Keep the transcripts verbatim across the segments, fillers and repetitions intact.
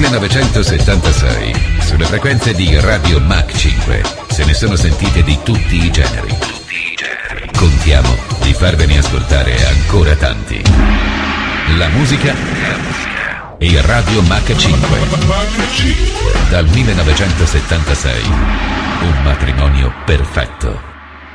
millenovecentosettantasei, sulle frequenze di Radio Mach cinque, se ne sono sentite di tutti i generi. Tutti i generi. Contiamo di farvene ascoltare ancora tanti. La musica e Radio Mach cinque. Dal millenovecentosettantasei, un matrimonio perfetto.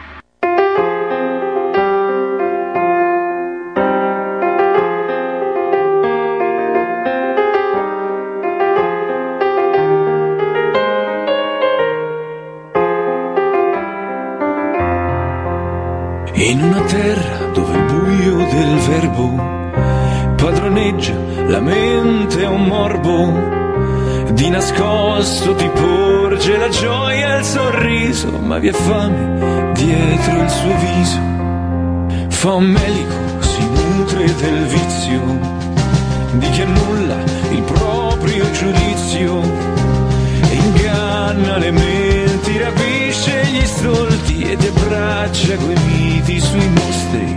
In una terra dove il buio del verbo padroneggia la mente, un morbo di nascosto ti porge la gioia e il sorriso, ma vi è fame dietro il suo viso. Famelico si nutre del vizio di chi annulla il proprio giudizio e inganna le menti, rapisce gli stolti ed abbraccia quei miti sui mostri.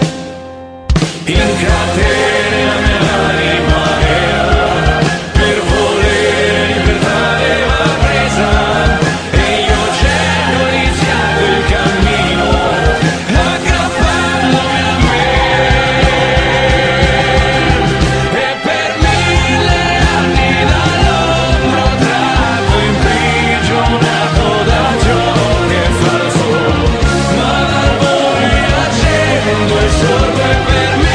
Incatena nell'anima per volere libertà e va presa, e io cerco ho iniziato il cammino aggrappandomi a me, e per mille anni dall'ombra ho tratto imprigionato da ciò che è falso, ma dal buio accendo il sorgo, e per me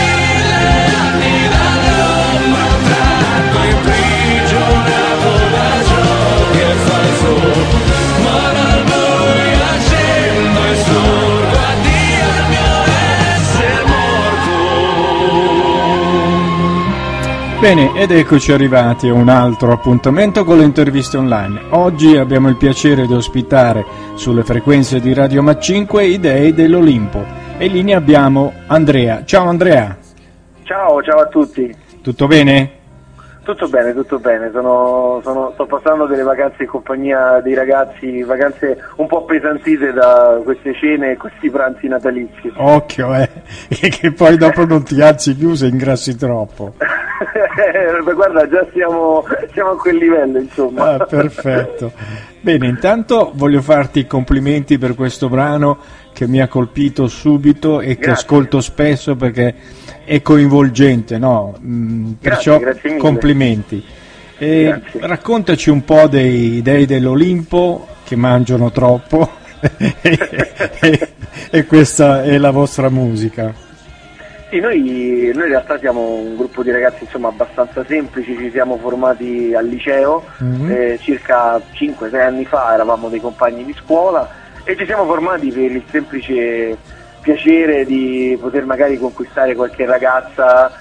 Bene, ed eccoci arrivati a un altro appuntamento con le interviste online. Oggi abbiamo il piacere di ospitare sulle frequenze di Radio Mach cinque i Dei dell'Olimpo. E in linea abbiamo Andrea. Ciao Andrea. Ciao, ciao a tutti. Tutto bene? Tutto bene, tutto bene. Sono, sono, sto passando delle vacanze in compagnia dei ragazzi, vacanze un po' appesantite da queste cene e questi pranzi natalizi. Occhio, eh, che poi dopo non ti alzi più se ingrassi troppo. Guarda, già siamo, siamo a quel livello, insomma. Ah, perfetto. Bene, intanto voglio farti i complimenti per questo brano che mi ha colpito subito e che Grazie. Ascolto spesso perché è coinvolgente, no? Mm, perciò Grazie, grazie mille. complimenti. E Grazie. raccontaci un po' dei Dei dell'Olimpo che mangiano troppo e, e, e questa è la vostra musica. Sì, noi, noi in realtà siamo un gruppo di ragazzi insomma abbastanza semplici, ci siamo formati al liceo, Mm-hmm. eh, circa cinque sei anni fa, eravamo dei compagni di scuola e ci siamo formati per il semplice piacere di poter magari conquistare qualche ragazza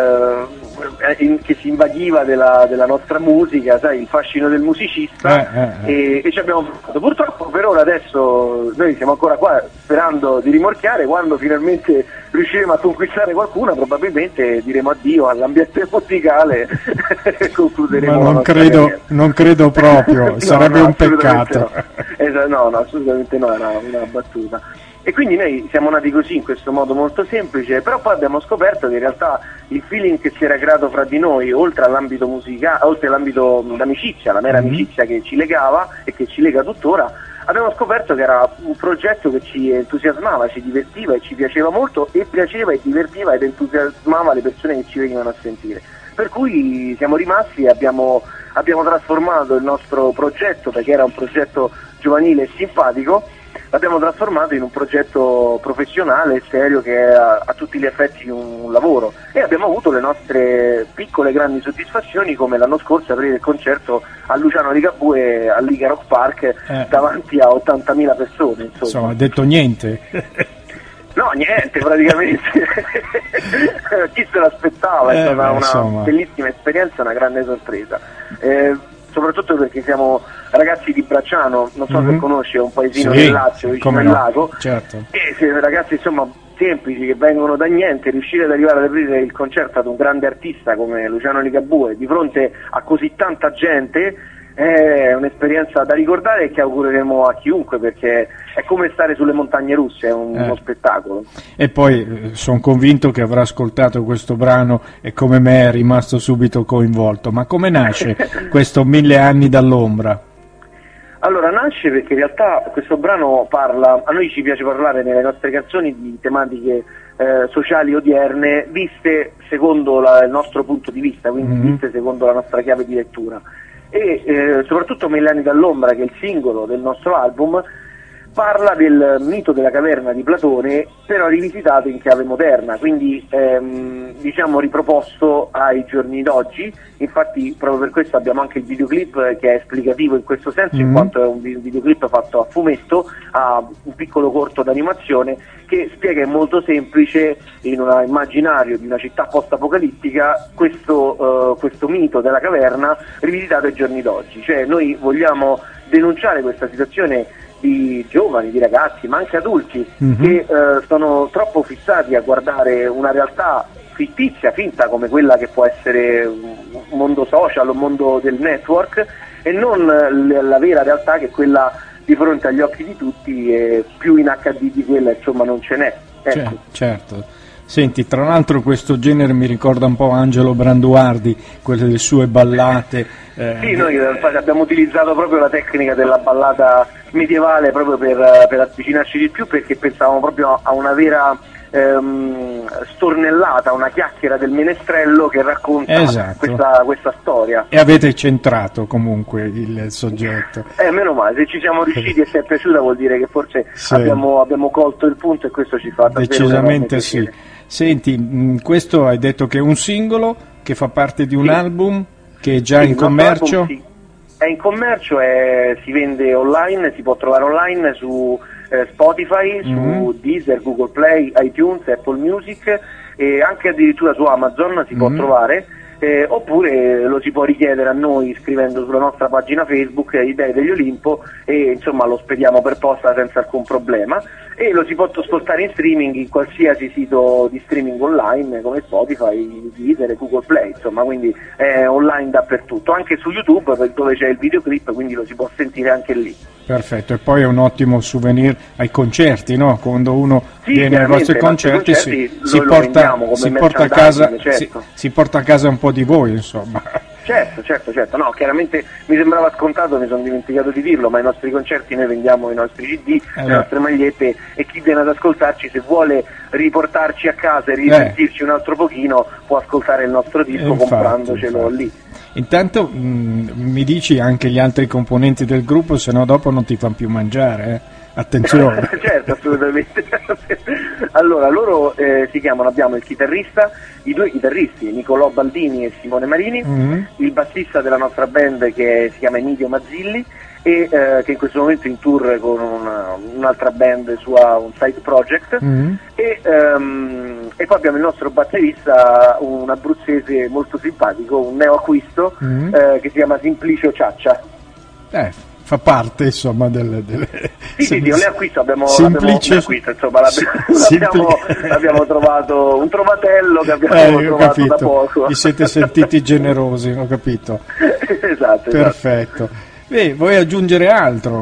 eh, in, che si invaghiva della, della nostra musica, sai, il fascino del musicista, Eh, eh, eh. e, e ci abbiamo provato. Purtroppo per ora adesso noi siamo ancora qua sperando di rimorchiare, quando finalmente riusciremo a conquistare qualcuna probabilmente diremo addio all'ambiente musicale e concluderemo. Ma la non nostra credo, carriera. non credo proprio, No, sarebbe no, un assolutamente peccato. no. Esa- no, no, assolutamente no, era una battuta. E quindi noi siamo nati così, in questo modo molto semplice, però poi abbiamo scoperto che in realtà il feeling che si era creato fra di noi, oltre all'ambito musicale, oltre all'ambito d'amicizia, la mera Mhm. amicizia che ci legava e che ci lega tuttora, abbiamo scoperto che era un progetto che ci entusiasmava, ci divertiva e ci piaceva molto, e piaceva e divertiva ed entusiasmava le persone che ci venivano a sentire. Per cui siamo rimasti e abbiamo, abbiamo trasformato il nostro progetto, perché era un progetto giovanile e simpatico, l'abbiamo trasformato in un progetto professionale, serio, che è a, a tutti gli effetti un lavoro, e abbiamo avuto le nostre piccole grandi soddisfazioni, come l'anno scorso aprire il concerto a Luciano Ligabue al Liga Rock Park Eh. davanti a ottantamila persone, insomma. Insomma, detto niente. No, niente, praticamente. Chi se l'aspettava? È Eh, stata beh, una insomma. bellissima esperienza, una grande sorpresa. Eh, soprattutto perché siamo ragazzi di Bracciano, non so Mhm. se conosci, è un paesino Sì, del Lazio, vicino come al no, lago. certo. E se ragazzi insomma semplici che vengono da niente, riuscire ad arrivare ad aprire il concerto ad un grande artista come Luciano Ligabue di fronte a così tanta gente, È un'esperienza da ricordare e che augureremo a chiunque, perché è come stare sulle montagne russe, è un, eh. uno spettacolo. E poi eh, sono convinto che avrà ascoltato questo brano e come me è rimasto subito coinvolto. Ma come nasce questo Mille anni dall'ombra? Allora, nasce perché in realtà questo brano parla, a noi ci piace parlare nelle nostre canzoni di tematiche eh, sociali odierne, viste secondo la, il nostro punto di vista, quindi mm-hmm. viste secondo la nostra chiave di lettura. E eh, soprattutto Mille anni dall'ombra, che è il singolo del nostro album, parla del mito della caverna di Platone, però rivisitato in chiave moderna, quindi ehm, diciamo riproposto ai giorni d'oggi. Infatti proprio per questo abbiamo anche il videoclip che è esplicativo in questo senso, mm-hmm. in quanto è un videoclip fatto a fumetto, a un piccolo corto d'animazione che spiega in molto semplice, in un immaginario di una città post-apocalittica, questo, uh, questo mito della caverna rivisitato ai giorni d'oggi. Cioè noi vogliamo denunciare questa situazione di giovani, di ragazzi, ma anche adulti, mm-hmm. che uh, sono troppo fissati a guardare una realtà fittizia, finta, come quella che può essere un mondo social, un mondo del network, e non l- la vera realtà, che è quella di fronte agli occhi di tutti, e più in acca di di quella insomma non ce n'è. Ecco. Certo, certo. Senti, tra l'altro questo genere mi ricorda un po' Angelo Branduardi, quelle delle sue ballate. Eh, sì, noi infatti abbiamo utilizzato proprio la tecnica della ballata medievale proprio per, per avvicinarci di più, perché pensavamo proprio a una vera ehm, stornellata, una chiacchiera del menestrello che racconta esatto. questa, questa storia. E avete centrato comunque il soggetto. Eh, meno male, se ci siamo riusciti e se è piaciuta vuol dire che forse sì. abbiamo, abbiamo colto il punto, e questo ci fa davvero decisamente sì. Senti, mh, questo hai detto che è un singolo che fa parte di un sì. album che è già sì, in commercio? Album, sì. È in commercio, è, si vende online, si può trovare online su eh, Spotify, mm-hmm. su Deezer, Google Play, iTunes, Apple Music, e anche addirittura su Amazon si mm-hmm. può trovare. Eh, oppure lo si può richiedere a noi scrivendo sulla nostra pagina Facebook eh, Idee degli Olimpo, e insomma lo spediamo per posta senza alcun problema, e lo si può ascoltare in streaming in qualsiasi sito di streaming online come Spotify, Deezer, Google Play, insomma, quindi è online dappertutto, anche su YouTube dove c'è il videoclip, quindi lo si può sentire anche lì. Perfetto, e poi è un ottimo souvenir ai concerti, no? Quando uno sì, viene ai vostri concerti, concerti si, si, porta, si, porta a casa, certo. si, si porta a casa un po' di voi, insomma. Certo, certo, certo, no, chiaramente mi sembrava scontato, mi sono dimenticato di dirlo, ma ai nostri concerti noi vendiamo i nostri C D, eh, le nostre magliette, e chi viene ad ascoltarci, se vuole riportarci a casa e risentirci eh. un altro pochino, può ascoltare il nostro disco infatti, comprandocelo infatti. lì. Intanto mh, mi dici anche gli altri componenti del gruppo, se no dopo non ti fanno più mangiare, eh? Attenzione. Certo, assolutamente. Allora, loro eh, si chiamano, abbiamo il chitarrista, i due chitarristi, Nicolò Baldini e Simone Marini, mm-hmm. il bassista della nostra band che si chiama Emilio Mazzilli, e eh, che in questo momento è in tour con una, un'altra band, sua un side project, mm-hmm. e, um, e poi abbiamo il nostro batterista, un abruzzese molto simpatico, un neoacquisto, mm-hmm. eh, che si chiama Simplicio Ciaccia. Eh. Fa parte insomma delle, delle sì sì, sì, non è acquisto, abbiamo, semplice... abbiamo acquisto, insomma l'abbiamo, l'abbiamo, l'abbiamo trovato un trovatello che abbiamo eh, trovato capito. da poco. Vi siete sentiti generosi, ho capito. Esatto, perfetto. Esatto. Beh, vuoi aggiungere altro?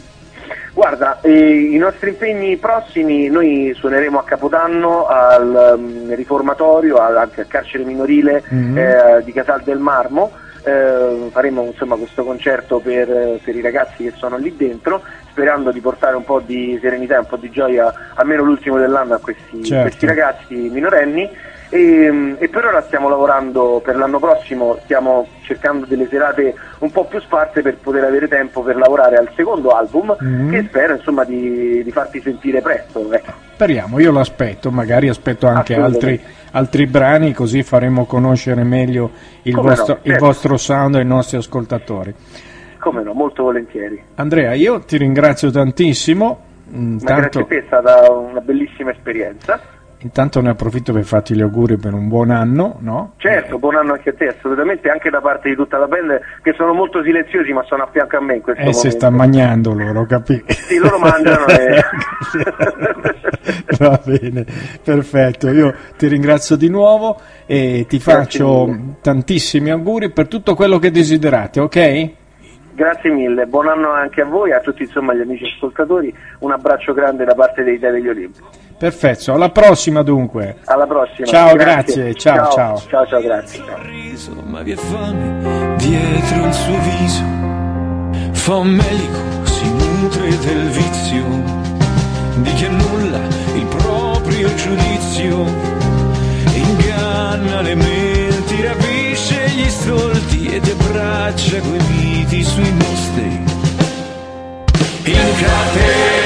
Guarda, eh, i nostri impegni prossimi, noi suoneremo a Capodanno al um, riformatorio, al, anche al carcere minorile mm-hmm. eh, di Casal del Marmo. Eh, faremo insomma questo concerto per, per i ragazzi che sono lì dentro, sperando di portare un po' di serenità e un po' di gioia, almeno l'ultimo dell'anno, a questi, certo. questi ragazzi minorenni, e, e per ora stiamo lavorando per l'anno prossimo, stiamo cercando delle serate un po' più sparse per poter avere tempo per lavorare al secondo album, mm-hmm. che spero insomma di, di farti sentire presto. Ecco. Speriamo, io lo aspetto, magari aspetto anche altri altri brani, così faremo conoscere meglio il, vostro, no, certo. il vostro sound ai nostri ascoltatori. Come no, molto volentieri. Andrea, io ti ringrazio tantissimo. Ma grazie a te, è stata una bellissima esperienza. Intanto ne approfitto per farti gli auguri per un buon anno, no? Certo, eh. buon anno anche a te, assolutamente, anche da parte di tutta la band, che sono molto silenziosi ma sono a fianco a me in questo eh, momento. E si sta mangiando loro, capito? Sì, loro mangiano e... Va bene, perfetto, io ti ringrazio di nuovo e ti faccio tantissimi auguri per tutto quello che desiderate, ok? Grazie mille, buon anno anche a voi, a tutti insomma gli amici ascoltatori, un abbraccio grande da parte dei Dei degli Olimpi. Perfetto, alla prossima dunque. Alla prossima. Ciao, grazie, grazie. Ciao, ciao. Ciao, ciao, ciao, grazie. Ciao. Ma vi è fame dietro il suo viso, famelico, si nutre del vizio, di chi annulla il proprio giudizio, inganna le menti, rapisce gli stolti ed abbraccia quei miti sui mostri. In catena